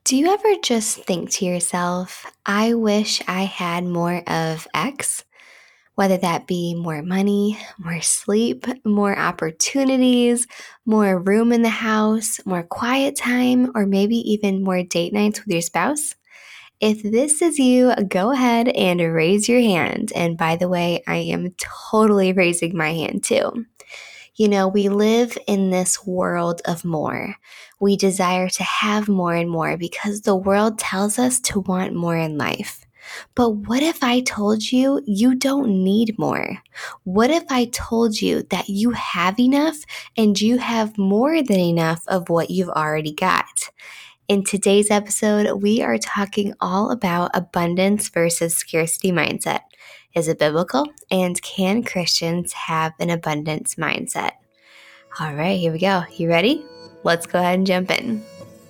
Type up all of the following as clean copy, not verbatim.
Do you ever just think to yourself, I wish I had more of X? Whether that be more money, more sleep, more opportunities, more room in the house, more quiet time, or maybe even more date nights with your spouse? If this is you, go ahead and raise your hand. And by the way, I am totally raising my hand too. We live in this world of more. We desire to have more and more because the world tells us to want more in life. But what if I told you you don't need more? What if I told you that you have enough and you have more than enough of what you've already got? In today's episode, we are talking all about abundance versus scarcity mindset. Is it biblical? And can Christians have an abundance mindset? All right, here we go. You ready? Let's go ahead and jump in.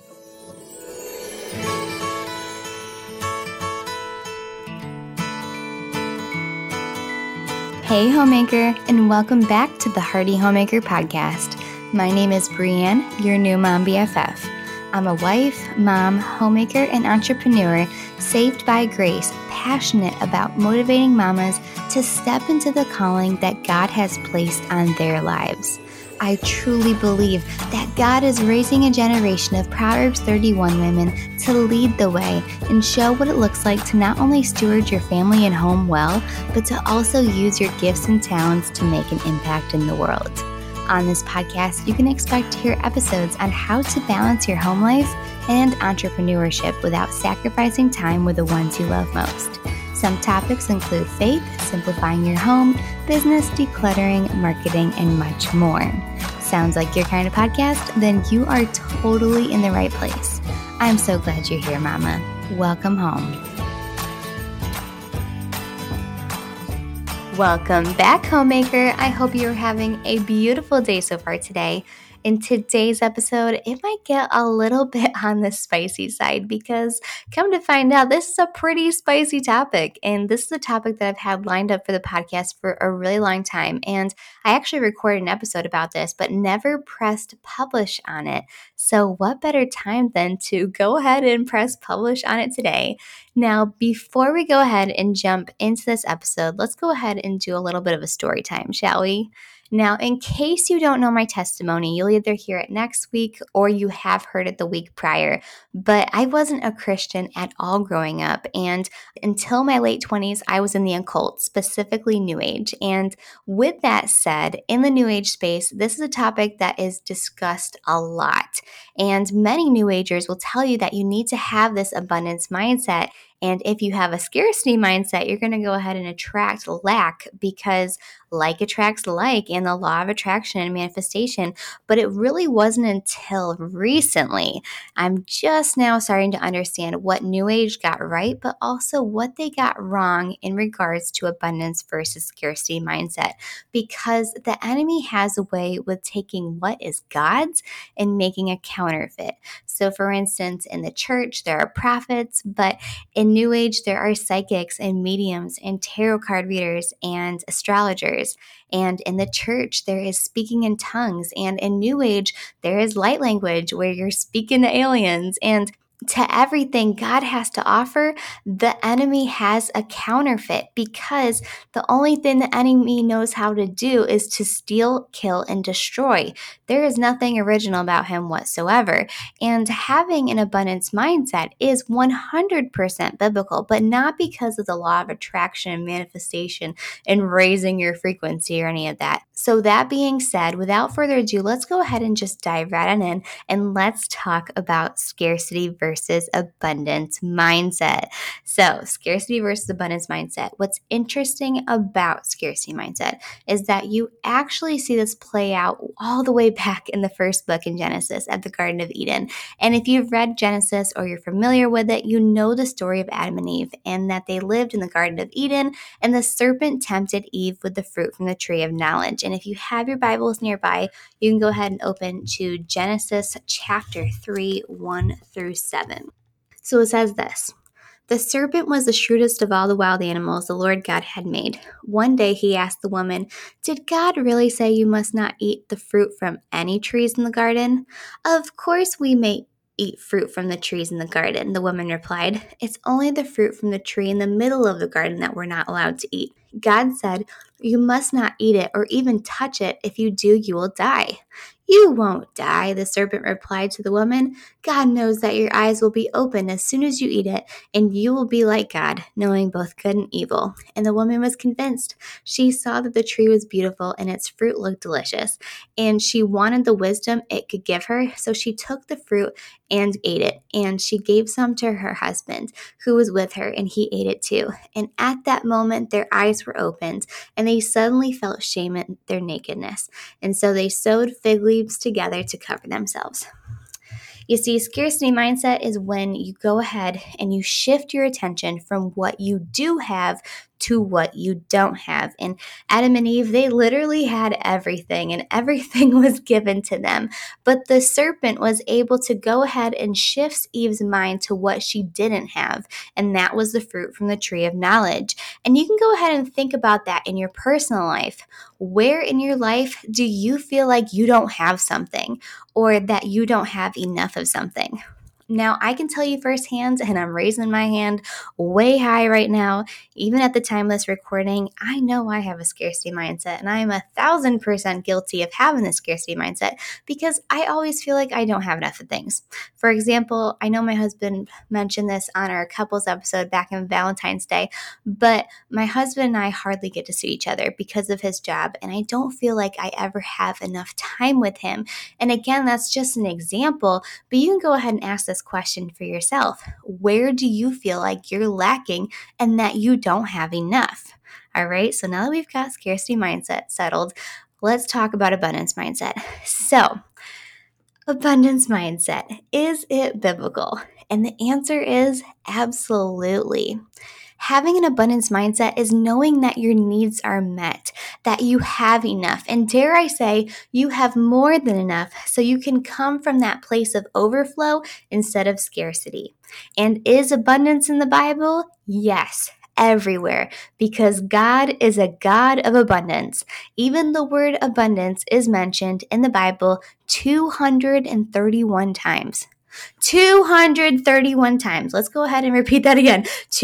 Hey, homemaker, and welcome back to the Hearty Homemaker Podcast. My name is Brianne, your new mom BFF. I'm a wife, mom, homemaker, and entrepreneur saved by grace, passionate about motivating mamas to step into the calling that God has placed on their lives. I truly believe that God is raising a generation of Proverbs 31 women to lead the way and show what it looks like to not only steward your family and home well, but to also use your gifts and talents to make an impact in the world. On this podcast, you can expect to hear episodes on how to balance your home life and entrepreneurship without sacrificing time with the ones you love most. Some topics include faith, simplifying your home, business, decluttering, marketing, and much more. Sounds like your kind of podcast? Then you are totally in the right place. I'm so glad you're here, Mama. Welcome home. Welcome back, homemaker. I hope you're having a beautiful day so far today. In today's episode, it might get a little bit on the spicy side because come to find out, this is a pretty spicy topic. And this is a topic that I've had lined up for the podcast for a really long time. And I actually recorded an episode about this, but never pressed publish on it. So what better time than to go ahead and press publish on it today? Now, before we go ahead and jump into this episode, let's go ahead and do a little bit of a story time, shall we? Now, in case you don't know my testimony, you'll either hear it next week or you have heard it the week prior. But I wasn't a Christian at all growing up. And until my late 20s, I was in the occult, specifically New Age. And with that said, in the New Age space, this is a topic that is discussed a lot. And many New Agers will tell you that you need to have this abundance mindset. And if you have a scarcity mindset, you're going to go ahead and attract lack because like attracts like in the law of attraction and manifestation. But it really wasn't until recently I'm just now starting to understand what New Age got right, but also what they got wrong in regards to abundance versus scarcity mindset. Because the enemy has a way with taking what is God's and making a counterfeit. So for instance, in the church, there are prophets, but in New Age, there are psychics and mediums and tarot card readers and astrologers. And in the church, there is speaking in tongues. And in New Age, there is light language where you're speaking to aliens. And to everything God has to offer, the enemy has a counterfeit because the only thing the enemy knows how to do is to steal, kill, and destroy. There is nothing original about him whatsoever. And having an abundance mindset is 100% biblical, but not because of the law of attraction and manifestation and raising your frequency or any of that. So that being said, without further ado, let's go ahead and just dive right on in and let's talk about scarcity versus abundance mindset. So scarcity versus abundance mindset. What's interesting about scarcity mindset is that you actually see this play out all the way back in the first book in Genesis at the Garden of Eden. And if you've read Genesis or you're familiar with it, you know the story of Adam and Eve and that they lived in the Garden of Eden and the serpent tempted Eve with the fruit from the tree of knowledge. And if you have your Bibles nearby, you can go ahead and open to Genesis chapter 3, 1 through 7. So it says this. The serpent was the shrewdest of all the wild animals the Lord God had made. One day he asked the woman, "Did God really say you must not eat the fruit from any trees in the garden? Of course we may eat fruit from the trees in the garden?" The woman replied, "It's only the fruit from the tree in the middle of the garden that we're not allowed to eat." God said, "You must not eat it or even touch it. If you do, you will die." "You won't die," the serpent replied to the woman. "God knows that your eyes will be opened as soon as you eat it, and you will be like God, knowing both good and evil." And the woman was convinced. She saw that the tree was beautiful and its fruit looked delicious, and she wanted the wisdom it could give her. So she took the fruit and ate it, and she gave some to her husband who was with her, and he ate it too. And at that moment, their eyes were opened, and they suddenly felt shame at their nakedness. And so they sewed fig leaves together to cover themselves. You see, scarcity mindset is when you go ahead and you shift your attention from what you do have to what you don't have. And Adam and Eve, they literally had everything, and everything was given to them. But the serpent was able to go ahead and shift Eve's mind to what she didn't have, and that was the fruit from the tree of knowledge. And you can go ahead and think about that in your personal life. Where in your life do you feel like you don't have something, or that you don't have enough of something? Now, I can tell you firsthand, and I'm raising my hand way high right now, even at the time of this recording, I know I have a scarcity mindset, and I am 1,000% guilty of having this scarcity mindset because I always feel like I don't have enough of things. For example, I know my husband mentioned this on our couples episode back in Valentine's Day, but my husband and I hardly get to see each other because of his job, and I don't feel like I ever have enough time with him. And again, that's just an example, but you can go ahead and ask this question for yourself. Where do you feel like you're lacking and that you don't have enough? All right, so now that we've got scarcity mindset settled, let's talk about abundance mindset. So, abundance mindset, is it biblical? And the answer is absolutely. Having an abundance mindset is knowing that your needs are met, that you have enough, and dare I say, you have more than enough, so you can come from that place of overflow instead of scarcity. And is abundance in the Bible? Yes. Everywhere, because God is a God of abundance. Even the word abundance is mentioned in the Bible 231 times. 231 times. Let's go ahead and repeat that again.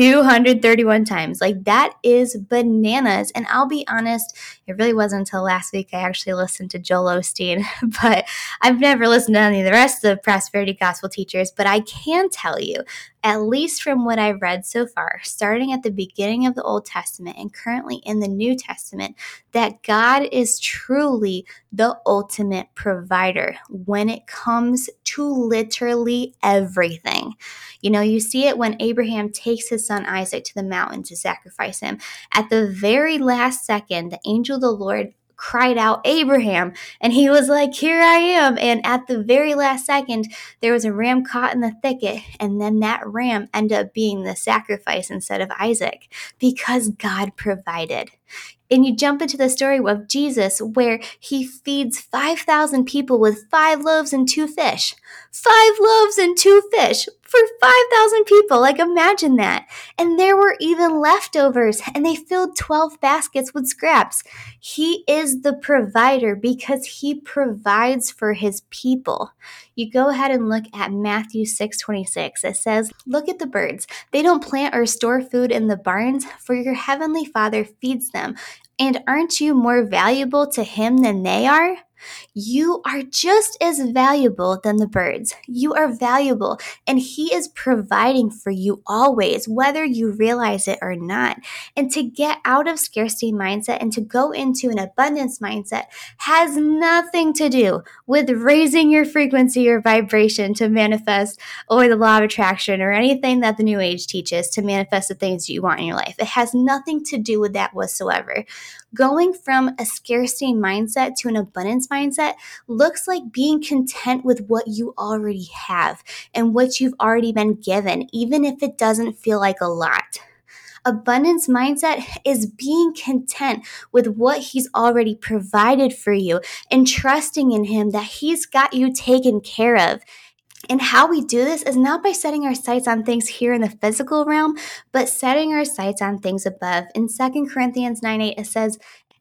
231 times. Like, that is bananas. And I'll be honest, it really wasn't until last week I actually listened to Joel Osteen, but I've never listened to any of the rest of the prosperity gospel teachers. But I can tell you, at least from what I've read so far, starting at the beginning of the Old Testament and currently in the New Testament, that God is truly the ultimate provider when it comes to literally everything. You know, you see it when Abraham takes his son Isaac to the mountain to sacrifice him. At the very last second, the angel of the Lord cried out, "Abraham," and he was like, "Here I am." And at the very last second, there was a ram caught in the thicket, and then that ram ended up being the sacrifice instead of Isaac because God provided. And you jump into the story of Jesus where he feeds 5,000 people with 5 loaves and 2 fish. 5 loaves and 2 fish for 5,000 people. Like, imagine that. And there were even leftovers, and they filled 12 baskets with scraps. He is the provider because he provides for his people. You go ahead and look at Matthew 6:26. It says, "Look at the birds. They don't plant or store food in the barns, for your heavenly Father feeds them. And aren't you more valuable to him than they are?" You are just as valuable than the birds. You are valuable, and he is providing for you always, whether you realize it or not. And to get out of scarcity mindset and to go into an abundance mindset has nothing to do with raising your frequency or vibration to manifest, or the law of attraction, or anything that the New Age teaches to manifest the things you want in your life. It has nothing to do with that whatsoever. Going from a scarcity mindset to an abundance mindset looks like being content with what you already have and what you've already been given, even if it doesn't feel like a lot. Abundance mindset is being content with what he's already provided for you and trusting in him that he's got you taken care of. And how we do this is not by setting our sights on things here in the physical realm, but setting our sights on things above. In 2 Corinthians 9:8, it says,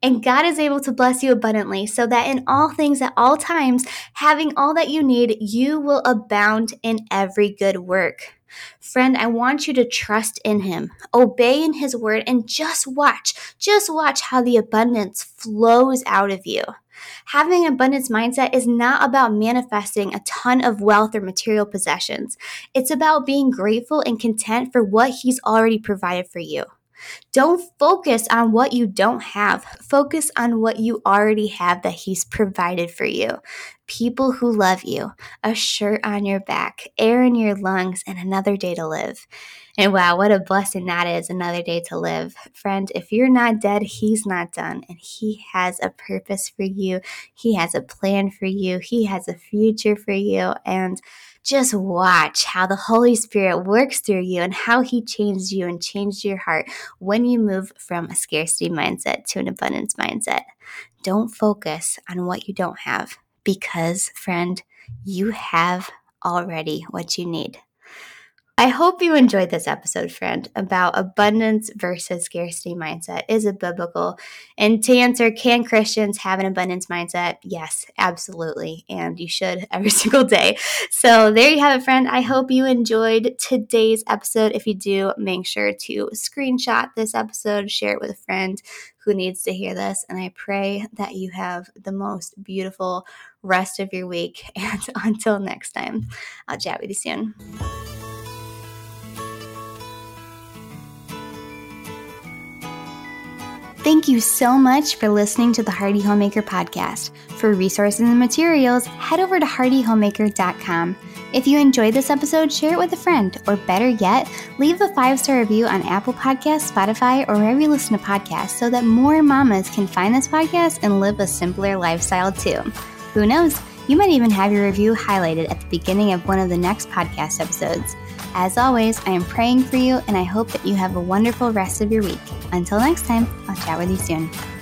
And God is able to bless you abundantly so that in all things at all times, having all that you need, you will abound in every good work. Friend, I want you to trust in Him, obey in His word, and just watch how the abundance flows out of you. Having an abundance mindset is not about manifesting a ton of wealth or material possessions. It's about being grateful and content for what He's already provided for you. Don't focus on what you don't have. Focus on what you already have that He's provided for you. People who love you, a shirt on your back, air in your lungs, and another day to live. And wow, what a blessing that is, another day to live. Friend, if you're not dead, He's not done. And He has a purpose for you. He has a plan for you. He has a future for you. And just watch how the Holy Spirit works through you and how He changed you and changed your heart when you move from a scarcity mindset to an abundance mindset. Don't focus on what you don't have because, friend, you have already what you need. I hope you enjoyed this episode, friend, about abundance versus scarcity mindset. Is it biblical? And to answer, can Christians have an abundance mindset? Yes, absolutely. And you should every single day. So there you have it, friend. I hope you enjoyed today's episode. If you do, make sure to screenshot this episode, share it with a friend who needs to hear this. And I pray that you have the most beautiful rest of your week. And until next time, I'll chat with you soon. Thank you so much for listening to the Hearty Homemaker podcast. For resources and materials, head over to heartyhomemaker.com. If you enjoyed this episode, share it with a friend, or better yet, leave a 5-star review on Apple Podcasts, Spotify, or wherever you listen to podcasts so that more mamas can find this podcast and live a simpler lifestyle too. Who knows? You might even have your review highlighted at the beginning of one of the next podcast episodes. As always, I am praying for you, and I hope that you have a wonderful rest of your week. Until next time, I'll chat with you soon.